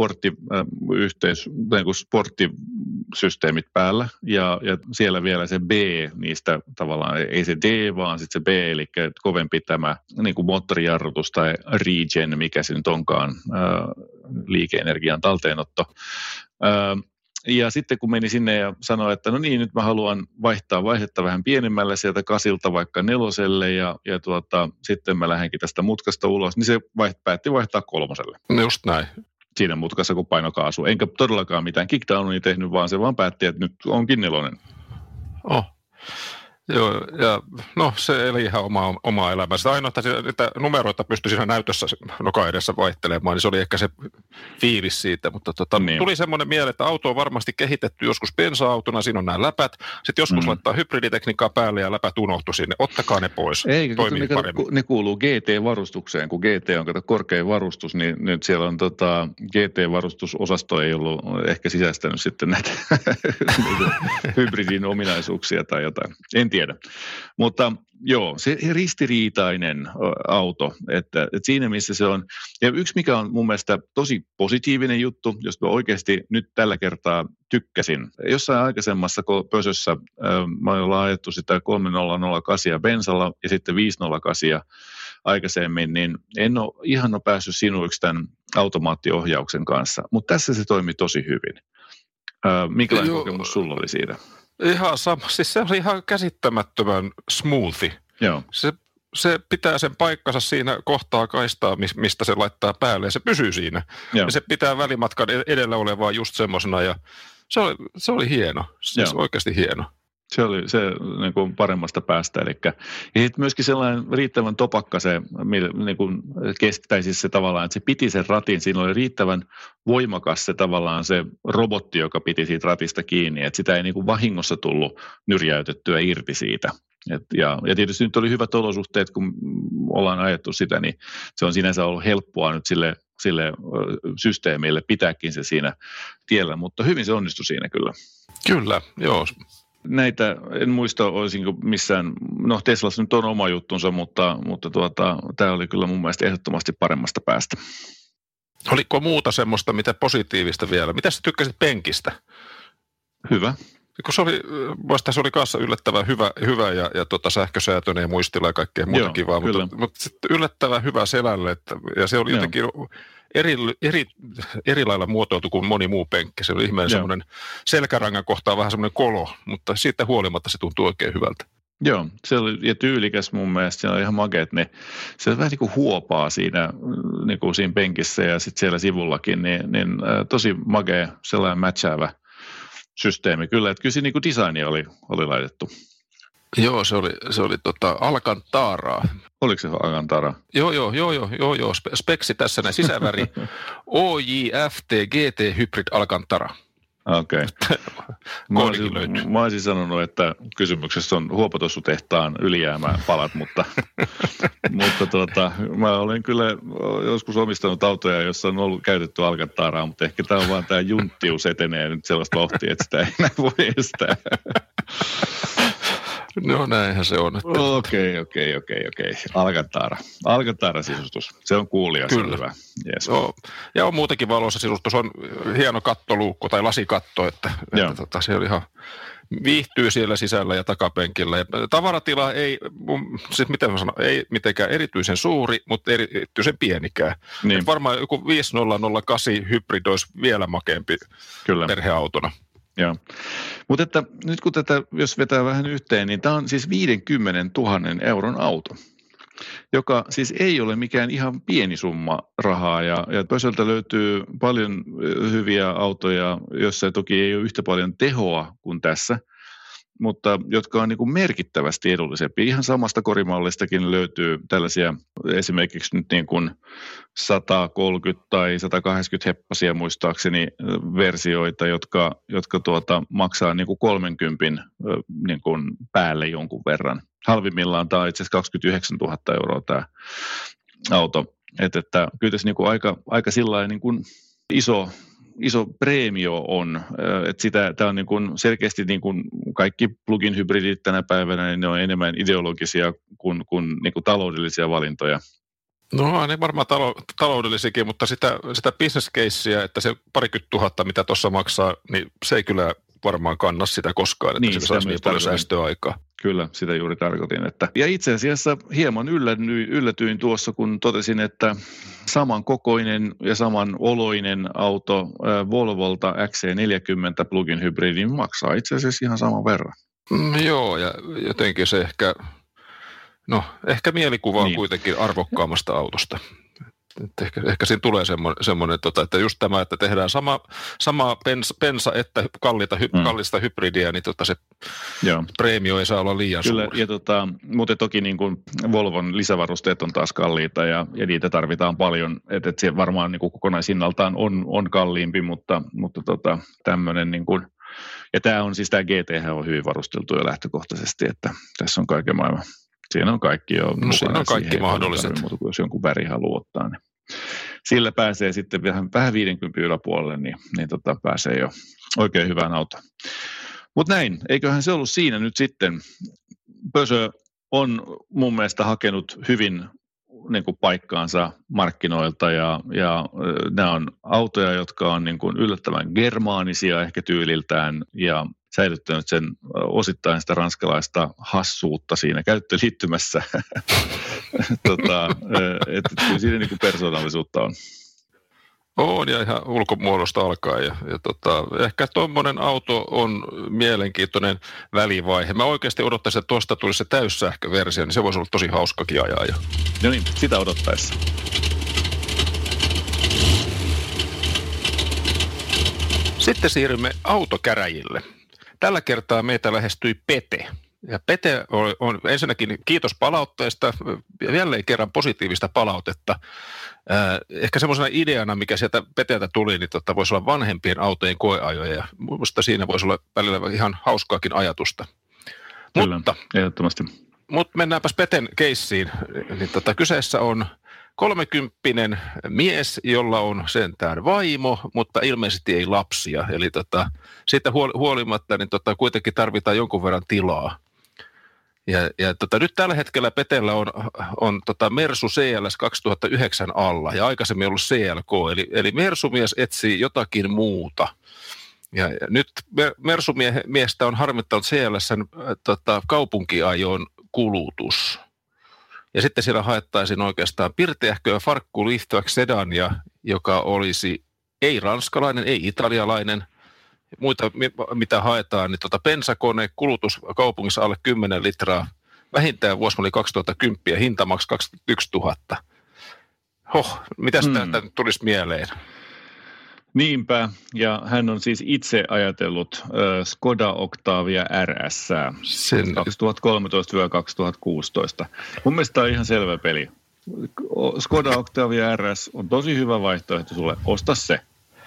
sporttisysteemit päällä ja siellä vielä se B niistä tavallaan, ei se D vaan sitten se B, eli kovempi tämä niin kuin moottorijarrutus tai regen, mikä se nyt onkaan, liike-energian talteenotto. Ja sitten kun meni sinne ja sanoi, että no niin, nyt mä haluan vaihtaa vaihetta vähän pienemmälle sieltä 8 vaikka 4 ja sitten mä lähdenkin tästä mutkasta ulos, niin se päätti vaihtaa 3. Just näin. Siinä mutkassa kun painokaasu. Enkä todellakaan mitään kickdownia tehnyt, vaan se vaan päätti, että nyt onkin 4. Joo, ja no se eli ihan omaa elämänsä. Ainoa, että numeroita pystyi siinä näytössä nokan edessä vaihtelemaan, niin se oli ehkä se fiilis siitä, mutta niin. Tuli semmoinen mieleen, että auto on varmasti kehitetty joskus bensa-autona, siinä on nämä läpät, sitten joskus laittaa hybriditekniikkaa päälle ja läpät unohtui sinne, ottakaa ne pois, toimii paremmin. Ne kuuluu GT-varustukseen, kun GT on korkein varustus, niin nyt siellä on GT-varustusosasto ei ollut ehkä sisäistänyt sitten näitä hybridin ominaisuuksia tai jotain. En tiedä, mutta joo, se ristiriitainen auto, että siinä missä se on, ja yksi mikä on mun mielestä tosi positiivinen juttu, josta mä oikeasti nyt tällä kertaa tykkäsin. Jossain aikaisemmassa pösössä mä ollaan ajettu sitä 3008 bensalla ja sitten 508 aikaisemmin, niin en ole päässyt sinuiksi tämän automaattiohjauksen kanssa, mutta tässä se toimi tosi hyvin. Minkälainen kokemus sulla oli siitä? Ihan sama. Siis se on ihan käsittämättömän smoothi. Joo. Se pitää sen paikkansa siinä kohtaa kaistaa, mistä se laittaa päälle ja se pysyy siinä. Joo. Ja se pitää välimatkan edellä olevaa just semmoisena ja se oli hieno. Siis oikeasti hieno. Se oli se niin kuin paremmasta päästä. Ja sitten myöskin sellainen riittävän topakka se, niin kuin siis se tavallaan, että se piti sen ratin. Siinä oli riittävän voimakas se tavallaan se robotti, joka piti siitä ratista kiinni. Että sitä ei niin kuin vahingossa tullut nyrjäytettyä irti siitä. Ja tietysti nyt oli hyvät olosuhteet, kun ollaan ajettu sitä, niin se on sinänsä ollut helppoa nyt sille systeemille pitääkin se siinä tiellä, mutta hyvin se onnistui siinä kyllä. Kyllä, joo. Näitä en muista, olisinko missään, no Teslassa nyt on oma juttunsa, mutta tämä oli kyllä mun mielestä ehdottomasti paremmasta päästä. Oliko muuta semmoista, mitä positiivista vielä? Mitä sä tykkäsit penkistä? Hyvä. Kun se oli kanssa yllättävän hyvä ja sähkösäätöinen ja muistila ja kaikkea muuta kivaa, mutta sitten yllättävän hyvä selälle, ja se oli jotenkin eri lailla muotoiltu kuin moni muu penkki. Se oli ihmeen semmoinen selkärangan kohtaan vähän semmoinen kolo, mutta siitä huolimatta se tuntui oikein hyvältä. Joo, se oli ja tyylikäs mun mielestä, se oli ihan makeet, se on vähän niin kuin huopaa siinä penkissä ja sitten siellä sivullakin, niin tosi makea, sellainen matchäävä systeemi kyllä, että kyllä se niin kuin designi oli laitettu. Joo, se oli Alcantaraa. Oliko se Alcantara? Joo. Speksi tässä näin sisäväri. OJFT GT Hybrid Alcantara. Okei. Mä olisin sanonut, että kysymyksessä on huopatossutehtaan ylijäämäpalat, mutta mä olen kyllä joskus omistanut autoja, jossa on ollut käytetty Alcantaraa, mutta ehkä tämä on vaan tämä junttius etenee nyt sellaista vauhtia, että sitä ei enää voi estää. No näinhän se on. Okei. Alcantara-sisustus. Se on kuulia, se on hyvä. Yes. Ja on muutenkin valoisa sisustus. On hieno kattoluukko tai lasikatto, että se oli ihan viihtyy siellä sisällä ja takapenkillä. Ja tavaratila ei, siis miten mä sanon, ei mitenkään erityisen suuri, mutta erityisen pienikään. Niin. Varmaan joku 5008 Hybrid olisi vielä makeampi perheautona. Joo, mutta että nyt kun tätä, jos vetää vähän yhteen, niin tämä on siis 50 000 euron auto, joka siis ei ole mikään ihan pieni summa rahaa ja Peugeot'lta löytyy paljon hyviä autoja, joissa toki ei ole yhtä paljon tehoa kuin tässä, mutta jotka on niin kuin merkittävästi edullisempia. Ihan samasta korimallistakin löytyy tällaisia esimerkiksi nyt niin kuin 130 tai 180 heppasia muistaakseni versioita, jotka maksaa niin kuin 30 niin kuin päälle jonkun verran. Halvimmillaan tämä on itse asiassa 29 000 euroa tämä auto. Että kyllä tässä niin kuin aika sillain niin kuin iso preemio on, että tämä on niin kuin selkeästi niin kuin kaikki plug-in hybridit tänä päivänä, niin ne on enemmän ideologisia kuin niin kuin taloudellisia valintoja. No ne varmaan taloudellisikin, mutta sitä business casea, että se 20 000, mitä tuossa maksaa, niin se ei kyllä varmaan kanna sitä koskaan, että niin, se saisi niin paljon säästöaikaa. Kyllä, sitä juuri tarkoitin. Ja itse asiassa hieman yllätyin tuossa, kun totesin, että samankokoinen ja samanoloinen auto Volvolta XC40 plug-in hybridin maksaa itse asiassa ihan saman verran. Joo, ja jotenkin se ehkä mielikuva on kuitenkin arvokkaammasta autosta. Ehkä siinä tulee semmoinen, että just tämä, että tehdään sama pensa että kallista hybridiä, niin se preemio ei saa olla liian suuri. Kyllä, mutta toki niin kuin Volvon lisävarusteet on taas kalliita ja niitä tarvitaan paljon, että se varmaan niin kuin kokonaishinnaltaan on kalliimpi, mutta tämmöinen niin kuin, ja tämä GT on hyvin varusteltu jo lähtökohtaisesti, että tässä on kaiken maailman. Siinä on kaikki jo mukana. Siinä on kaikki mahdolliset. Mutta jos jonkun väri haluaa ottaa, niin sillä pääsee sitten vähän 50 yläpuolelle, niin pääsee jo oikein hyvään autoon. Mutta näin, eiköhän se ollut siinä nyt sitten. Peugeot on mun mielestä hakenut hyvin niin kuin paikkaansa markkinoilta ja nämä on autoja, jotka on niin kuin yllättävän germaanisia ehkä tyyliltään ja säilyttänyt sen osittain sitä ranskalaista hassuutta siinä käyttöliittymässä. Että kyllä siinä niin kuin persoonallisuutta on. On ja ihan ulkomuodosta alkaen ja ehkä tuommoinen auto on mielenkiintoinen välivaihe. Mä oikeasti odottaisin, että tuosta tulisi se täyssähköversio, niin se voisi olla tosi hauskakin ajaa jo. No niin, sitä odottaessa. Sitten siirrymme autokäräjille. tällä kertaa meitä lähestyi Pete. Ja Pete on ensinnäkin kiitos palautteesta, jälleen kerran positiivista palautetta. Ehkä semmoisena ideana, mikä sieltä Peteeltä tuli, niin voisi olla vanhempien autojen koeajoja. Ja minusta siinä voisi olla välillä ihan hauskaakin ajatusta. Kyllä, ehdottomasti. Mutta mennäänpäs Peten keissiin. Niin kyseessä on 30 mies, jolla on sentään vaimo, mutta ilmeisesti ei lapsia. Eli siitä huolimatta niin kuitenkin tarvitaan jonkun verran tilaa. Ja nyt tällä hetkellä Petellä on Mersu CLS 2009 alla ja aikaisemmin ollut CLK, eli Mersumies etsii jotakin muuta. Ja nyt Mersumiestä on harmittanut CLS:n kaupunkiajon kulutus. Ja sitten siellä haettaisiin oikeastaan pirteähköä farkku Liftback sedania, joka olisi ei ranskalainen, ei italialainen. Muita, mitä haetaan, niin bensakone, kulutus kaupungissa alle 10 litraa, vähintään vuosi oli 2010 ja hinta maksoi 21 000. Mitäs täältä tulisi mieleen? Niinpä, ja hän on siis itse ajatellut Skoda Octavia RS 2013-2016. Mun mielestä tämä on ihan selvä peli. Skoda Octavia RS on tosi hyvä vaihtoehto sulle, osta se.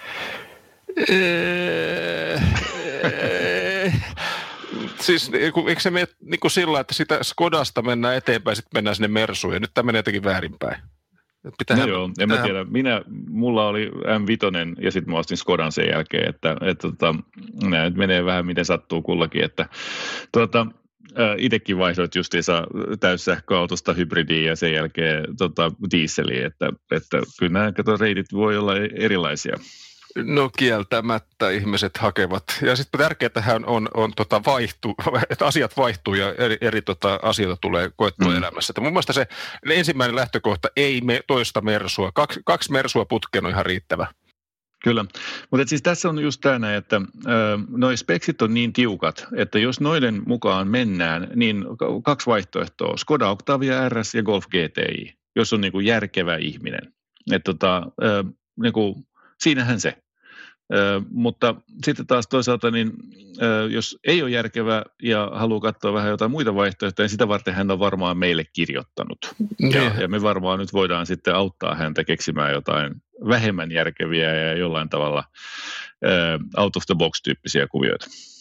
Siis eikö se mene niin sillä, että sitä Skodasta mennään eteenpäin, sitten mennään sinne Mersuun, ja nyt tämä menee jotenkin väärinpäin. No joo, en mä tiedä. Mulla oli M5 ja sitten mä ostin Skodan sen jälkeen, että nämä nyt menee vähän miten sattuu kullakin, että itsekin vaihdoit justiinsa täyssähköautosta hybridiin ja sen jälkeen dieseliin, että kyllä nämä reitit voi olla erilaisia. No kieltämättä ihmiset hakevat. Ja sitten tärkeätähän on että asiat vaihtuu ja eri asioita tulee koettua elämässä. Että mun mielestä se ensimmäinen lähtökohta ei toista Mersua. Kaksi Mersua putkeen on ihan riittävä. Kyllä, mutta siis tässä on just tämä, että noi speksit on niin tiukat, että jos noiden mukaan mennään, niin kaksi vaihtoehtoa, Skoda Octavia RS ja Golf GTI, jos on niinku järkevä ihminen. Että niinku, siinähän se. Mutta sitten taas toisaalta, niin jos ei ole järkevä ja haluaa katsoa vähän jotain muita vaihtoehtoja, niin sitä varten hän on varmaan meille kirjoittanut. Ja me varmaan nyt voidaan sitten auttaa häntä keksimään jotain vähemmän järkeviä ja jollain tavalla out of the box-tyyppisiä kuvioita.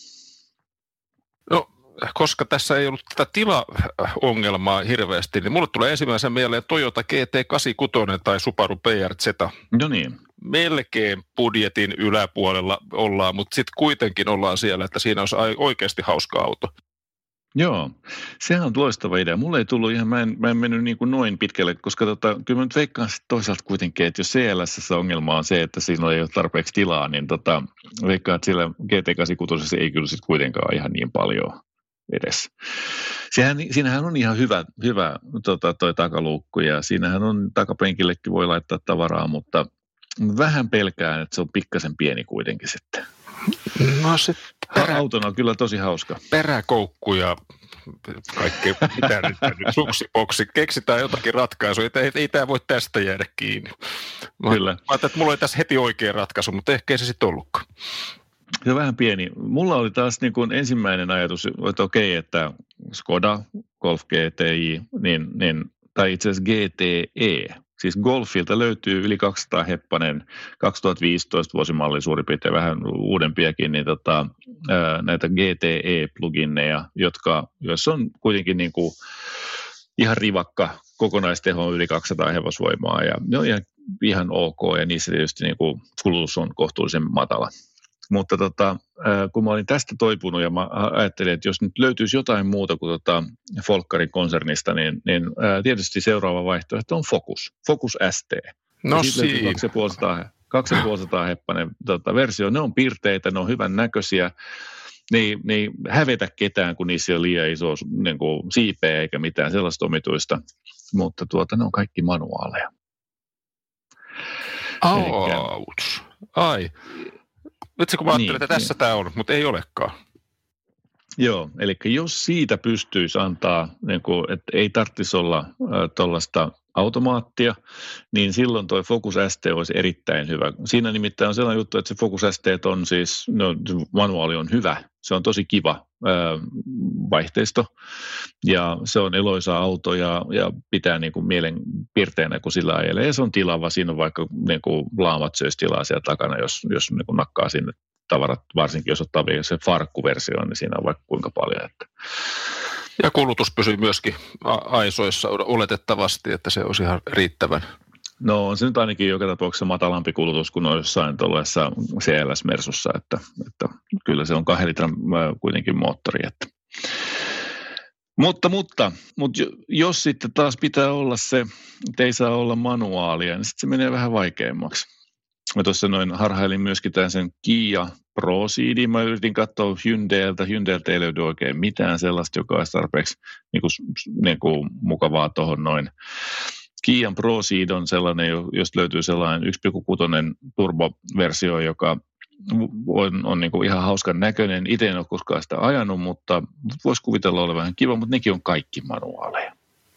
No, koska tässä ei ollut tätä tilaongelmaa hirveästi, niin mulle tulee ensimmäisen mieleen Toyota GT86 tai Subaru BRZ. No niin. Melkein budjetin yläpuolella ollaan, mutta sitten kuitenkin ollaan siellä, että siinä olisi oikeasti hauska auto. Joo, sehän on loistava idea. Mulle ei tullut ihan, mä en mennyt niin kuin noin pitkälle, koska kyllä mä nyt veikkaan toisaalta kuitenkin, että jos CLS ongelma on se, että siinä ei ole tarpeeksi tilaa, niin veikkaan, että siellä GT86 ei kyllä sitten kuitenkaan ihan niin paljon edes. Siinähän on ihan hyvä toi takaluukku ja siinähän on takapenkillekin voi laittaa tavaraa, mutta vähän pelkään, että se on pikkasen pieni kuitenkin sitten. No se autona on kyllä tosi hauska. Peräkoukku ja kaikkea mitä nyt suksiboksi. Keksitään jotakin ratkaisua. Ei tämä voi tästä jäädä kiinni. Kyllä. Mä ajattelin, että mulla oli tässä heti oikea ratkaisu, mutta ehkä ei se sitten ollutkaan. Se on vähän pieni. Mulla oli taas niin kuin ensimmäinen ajatus, että okei, että Skoda, Golf GTI, tai itse asiassa GTE. Siis Golfilta löytyy yli 200 heppanen 2015 vuosimalli suurin piirtein vähän uudempiakin, niin näitä GTE-plugineja, joissa on kuitenkin niin kuin ihan rivakka kokonaisteho yli 200 hevosvoimaa ja ne on ihan ok ja niissä tietysti niin kuin kulutus on kohtuullisen matala. Mutta kun mä olin tästä toipunut ja mä ajattelin, että jos nyt löytyisi jotain muuta kuin Folkkarin konsernista, niin tietysti seuraava vaihtoehto on Focus ST. No siinä. 2500 heppanen versio. Ne on pirteitä, ne on hyvän näköisiä. Ne ei hävetä ketään, kun niissä on liian iso niin kuin siipeä eikä mitään sellaista omituista. Mutta ne on kaikki manuaaleja. Ouch. Ai. Vitsi, kun mä ajattelin, että tässä tämä on, mutta ei olekaan. Joo, eli jos siitä pystyisi antaa, niin kuin, että ei tarvitsisi olla tuollaista automaattia, niin silloin toi Focus ST olisi erittäin hyvä. Siinä nimittäin on sellainen juttu, että se Focus ST on siis, manuaali on hyvä, se on tosi kiva vaihteisto ja se on eloisa auto ja pitää niin kuin mielen pirteänä, kun sillä ajelee. Ja se on tilava, siinä on vaikka niin kuin laamat söisi tilaa siellä takana, jos niin kuin nakkaa sinne tavarat, varsinkin jos ottaa vielä se farkkuversio, niin siinä on vaikka kuinka paljon. Että. Ja kulutus pysyy myöskin aisoissa oletettavasti, että se olisi ihan riittävän. No on se nyt ainakin joka tapauksessa matalampi kulutus kuin on jossain tuollaisessa CLS-mersussa, että kyllä se on 2 litran kuitenkin moottori. Että. Mutta jos sitten taas pitää olla se, että ei saa olla manuaalia, niin sitten se menee vähän vaikeammaksi. Mä tuossa noin harhailin myöskin tämän sen Kia Proceedin. Mä yritin katsoa Hyundailta ei löydy oikein mitään sellaista, joka olisi tarpeeksi niin kuin mukavaa tuohon noin. Kian Proceed on sellainen, josta löytyy sellainen 1.6 turboversio, joka on niin kuin ihan hauskan näköinen. Itse en ole koskaan sitä ajanut, mutta voisi kuvitella olevan vähän kiva, mutta nekin on kaikki manuaaleja.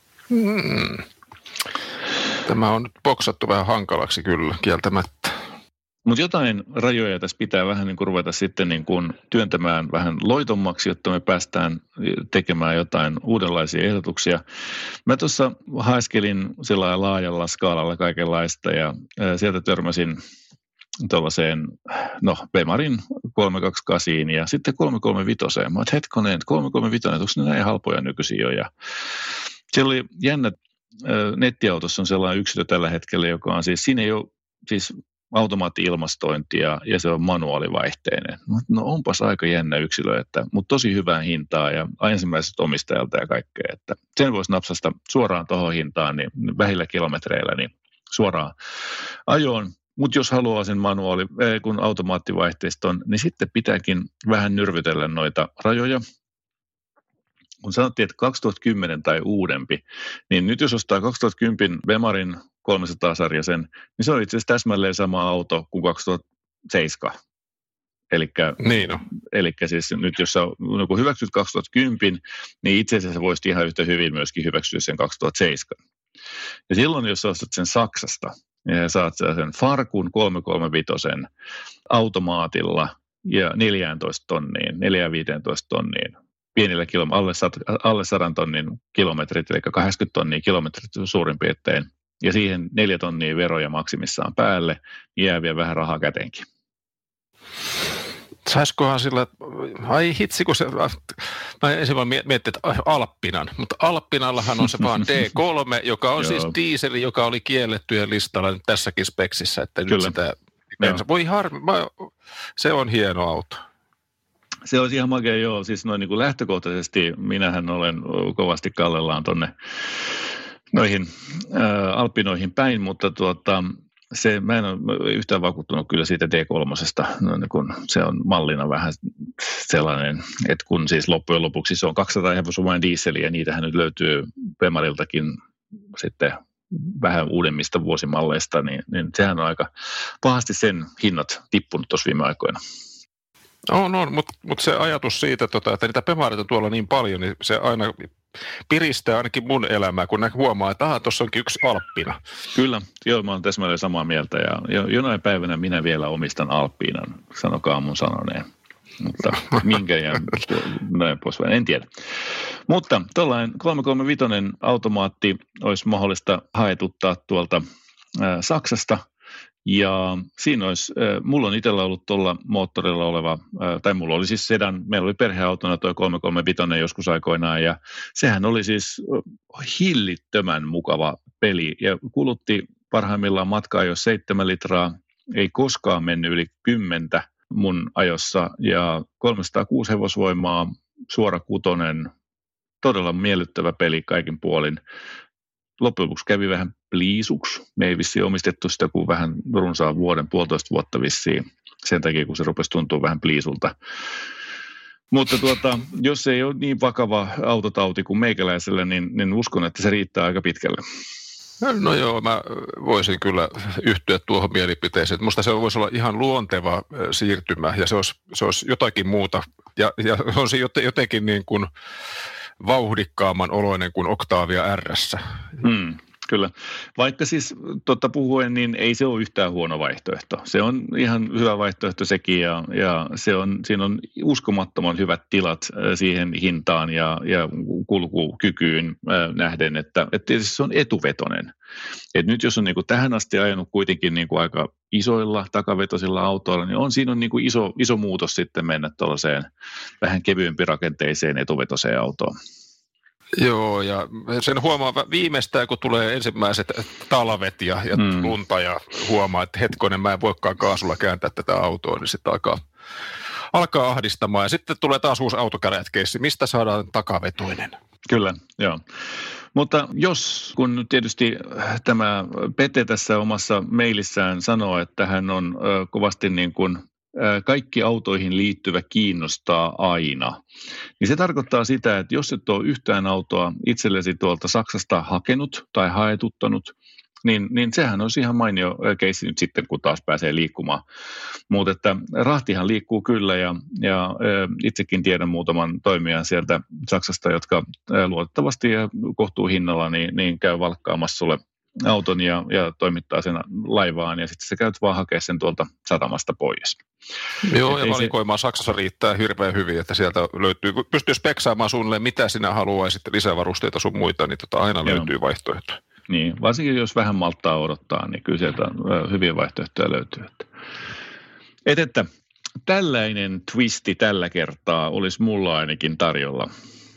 Tämä on nyt boksattu vähän hankalaksi kyllä, kieltämättä. Mutta jotain rajoja tässä pitää vähän niin kuin ruveta sitten niin kuin työntämään vähän loitommaksi, jotta me päästään tekemään jotain uudenlaisia ehdotuksia. Mä tuossa haiskelin sillä laajalla skaalalla kaikenlaista ja sieltä törmäsin tuollaiseen, Bemarin 328 ja sitten 335. Mä oon, hetkonen, 335, onko ne näin halpoja nykyisin jo? Ja siellä oli jännä, nettiautossa on sellainen yksilö tällä hetkellä, joka on siis, siinä ei ole siis automaatti-ilmastointia ja se on manuaalivaihteinen. No onpas aika jännä yksilö, mutta tosi hyvää hintaa ja ensimmäisestä omistajalta ja kaikkea. Että sen voisi napsasta suoraan tuohon hintaan, niin vähillä kilometreillä niin suoraan ajoon. Mutta jos haluaa sen kun automaattivaihteiston, niin sitten pitääkin vähän nyrvytellä noita rajoja. Kun sanottiin, että 2010 tai uudempi, niin nyt jos ostaa 2010 Bemarin 300-sarjaisen, niin se on itse asiassa täsmälleen sama auto kuin 2007. Elikkä siis nyt jos sä hyväksyt 2010, niin itse asiassa voisit ihan yhtä hyvin myöskin hyväksyä sen 2007. Ja silloin, jos sä ostat sen Saksasta, ja saat sen Farkun 335 automaatilla ja 14 tonniin, 4-15 tonniin, pienillä alle 100 tonnin kilometrit, eli 80 tonnia kilometrit suurin piirtein, ja siihen 4 tonnia veroja maksimissaan päälle, niin jää vielä vähän rahaa käteenkin. Saisikohan sillä, ai hitsi, kun se, mä ensin vaan mietin, että Alppinan, mutta Alppinallahan on se vaan D3, joka on siis dieseli, joka oli kiellettyjen listalla nyt tässäkin speksissä, että nyt sitä, voi se on hieno auto. Se olisi ihan makea, joo, siis noin niin kuin lähtökohtaisesti minähän olen kovasti kallellaan tonne noihin Alppinoihin päin, mutta mä en ole yhtään vakuuttunut kyllä siitä D3:sta, kun se on mallina vähän sellainen, että kun siis loppujen lopuksi se on 200 hevosvoimainen dieseli ja niitähän nyt löytyy Bemariltakin sitten vähän uudemmista vuosimalleista, niin sehän on aika pahasti sen hinnat tippunut tuossa viime aikoina. No, mutta se ajatus siitä, että niitä Bemareita on tuolla niin paljon, niin se aina piristää ainakin mun elämää, kun huomaa, että tuossa onkin yksi Alppina. Kyllä, joo, mä oon täsmälleen samaa mieltä ja jonain päivänä minä vielä omistan Alppinan, sanokaa mun sanoneen. Mutta minkä ja näin pois vai, en tiedä. Mutta tuollainen 335 automaatti olisi mahdollista haetuttaa tuolta Saksasta. Ja siinä olisi, mulla on itsellä ollut tuolla moottorilla oleva, tai mulla oli siis sedan, meillä oli perheautona tuo 335 joskus aikoinaan, ja sehän oli siis hillittömän mukava peli, ja kulutti parhaimmillaan matkaa jo 7 litraa, ei koskaan mennyt yli 10 mun ajossa, ja 306 hevosvoimaa, suora kutonen, todella miellyttävä peli kaikin puolin. Loppujen lopuksi kävi vähän pliisuksi. Me ei vissiin omistettu sitä kuin vähän runsaan puolitoista vuotta vissiin. Sen takia, kun se rupesi tuntua vähän pliisulta. Mutta jos ei ole niin vakava autotauti kuin meikäläisellä, niin uskon, että se riittää aika pitkälle. No joo, mä voisin kyllä yhtyä tuohon mielipiteeseen. Musta se voisi olla ihan luonteva siirtymä ja se olisi jotakin muuta. Ja on se jotenkin niin kuin vauhdikkaamman oloinen kuin Octavia RS. Kyllä. Vaikka siis puhuen, niin ei se ole yhtään huono vaihtoehto. Se on ihan hyvä vaihtoehto sekin ja siinä on uskomattoman hyvät tilat siihen hintaan ja kulkukykyyn nähden, että tietysti se on etuvetoinen. Et nyt jos on niin kuin tähän asti ajanut kuitenkin niin kuin aika isoilla takavetosilla autoilla, niin siinä on niin kuin iso muutos sitten mennä tuollaiseen vähän kevyempi rakenteiseen etuvetoseen autoon. Joo, ja sen huomaa viimeistään, kun tulee ensimmäiset talvet ja lunta ja huomaa, että hetkonen, mä en voikaan kaasulla kääntää tätä autoa, niin sitten alkaa ahdistamaan. Ja sitten tulee taas uusi autokäräjät-keissi. Mistä saadaan takavetoinen? Kyllä, joo. Mutta kun nyt tietysti tämä Pete tässä omassa mailissään sanoo, että hän on kovasti niin kuin kaikki autoihin liittyvä kiinnostaa aina, niin se tarkoittaa sitä, että jos et ole yhtään autoa itsellesi tuolta Saksasta hakenut tai haetuttanut, niin sehän olisi ihan mainio keissi nyt sitten, kun taas pääsee liikkumaan. Mutta että rahtihan liikkuu kyllä ja itsekin tiedän muutaman toimijan sieltä Saksasta, jotka luotettavasti ja kohtuuhinnalla niin käy valkkaamassa sulle auton ja toimittaa sen laivaan ja sitten sä käyt vaan hakea sen tuolta satamasta pois. Joo, ja valikoimaa Saksassa riittää hirveän hyvin, että sieltä löytyy, pystyy speksaamaan suunnilleen mitä sinä haluaisit, lisävarusteita sun muita, niin aina löytyy vaihtoehtoja. Niin, varsinkin jos vähän malttaa odottaa, niin kyllä sieltä hyviä vaihtoehtoja löytyy. Että tällainen twisti tällä kertaa olisi mulla ainakin tarjolla.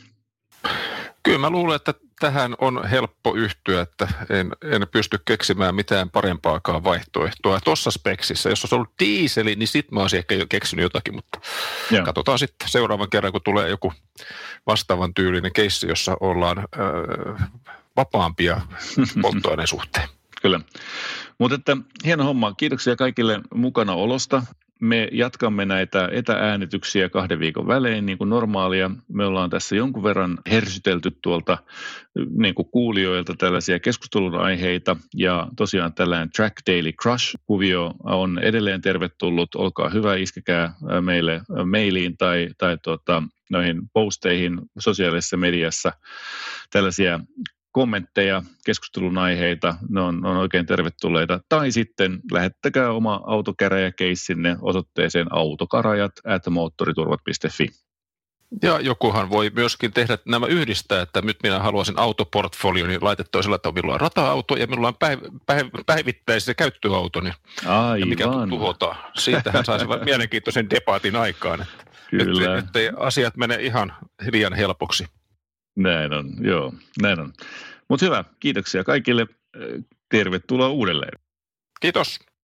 Kyllä mä luulen, että tähän on helppo yhtyä, että en pysty keksimään mitään parempaakaan vaihtoehtoa. Tuossa speksissä, jos olisi ollut diiseli, niin sitten mä olisin ehkä jo keksinyt jotakin, mutta katsotaan sitten seuraavan kerran, kun tulee joku vastaavan tyylinen keissi, jossa ollaan vapaampia polttoaineen suhteen. Kyllä. Mutta että hieno homma. Kiitoksia kaikille mukana olosta. Me jatkamme näitä etäänityksiä 2 viikon välein niin kuin normaalia. Me ollaan tässä jonkun verran hersytelty tuolta niin kuin kuulijoilta tällaisia keskustelun aiheita. Ja tosiaan tällainen Track Daily Crush-kuvio on edelleen tervetullut. Olkaa hyvä, iskekää meille mailiin tai noihin posteihin sosiaalisessa mediassa tällaisia kommentteja, keskustelun aiheita, ne on oikein tervetulleita. Tai sitten lähettäkää oma autokäräjäkeissinne osoitteeseen autokarajat@moottoriturvat.fi. Ja jokuhan voi myöskin tehdä nämä yhdistää, että nyt minä haluaisin autoportfolio, niin laitettaisiin että minulla on rata-auto ja minulla on päivittäis- ja käyttöauto, niin ja mikä tuhotaan. Siitähän saisi mielenkiintoisen debatin aikaan, ettei asiat mene ihan liian helpoksi. Näin on, joo, näin on. Mutta hyvä, kiitoksia kaikille. Tervetuloa uudelleen. Kiitos.